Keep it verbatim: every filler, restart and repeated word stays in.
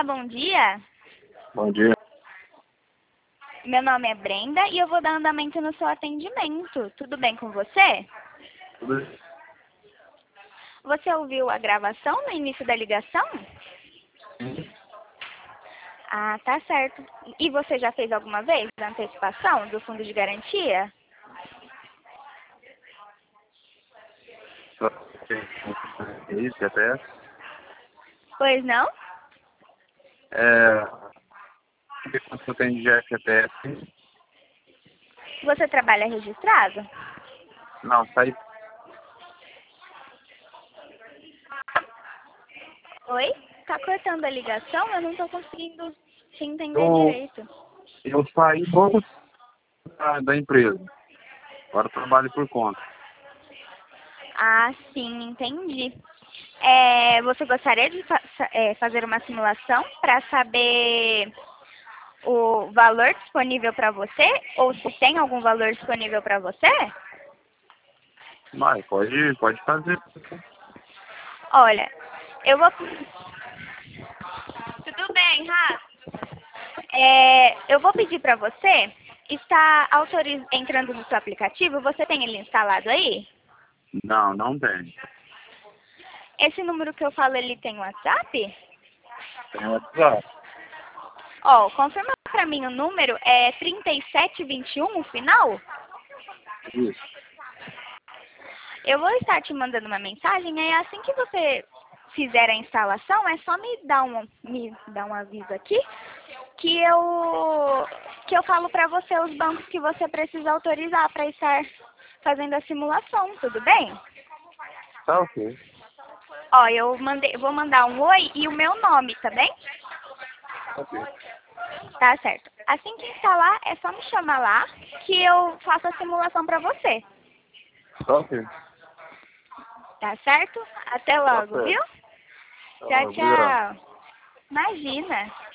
Olá, bom dia. Bom dia. Meu nome é Brenda e eu vou dar andamento no seu atendimento. Tudo bem com você? Tudo bem? Você ouviu a gravação no início da ligação? Sim. Ah, tá certo. E você já fez alguma vez a antecipação do fundo de garantia? Só tem isso, G P S. Pois não? É, quanto eu tenho de G P S? Você trabalha registrado? Não, sai. Oi? Tá cortando a ligação? Eu não tô conseguindo te entender Eu, direito. eu saí pouco da, da empresa. Agora eu trabalho por conta. Ah, sim, entendi. É, você gostaria de fa é, fazer uma simulação para saber o valor disponível para você? Ou se tem algum valor disponível para você? Mas pode, pode fazer. Olha, eu vou... Tudo bem, Rafa? É, eu vou pedir para você, está autoriz... entrando no seu aplicativo, você tem ele instalado aí? Não, não tem. Esse número que eu falo, ele tem WhatsApp? Tem WhatsApp. Ó, confirma para mim o número, é trinta e sete vinte e um o final? Isso. Eu vou estar te mandando uma mensagem, aí assim que você fizer a instalação, é só me dar um, me dar um aviso aqui, que eu, que eu falo para você os bancos que você precisa autorizar para estar fazendo a simulação, tudo bem? Tá ok. Ó, eu mandei, vou mandar um oi e o meu nome, tá bem? Ok. Tá certo. Assim que instalar, é só me chamar lá, que eu faço a simulação para você. Tá ok. Tá certo? Até Tá logo, viu? certo. Tá, Tchau, obrigado. tchau. Imagina.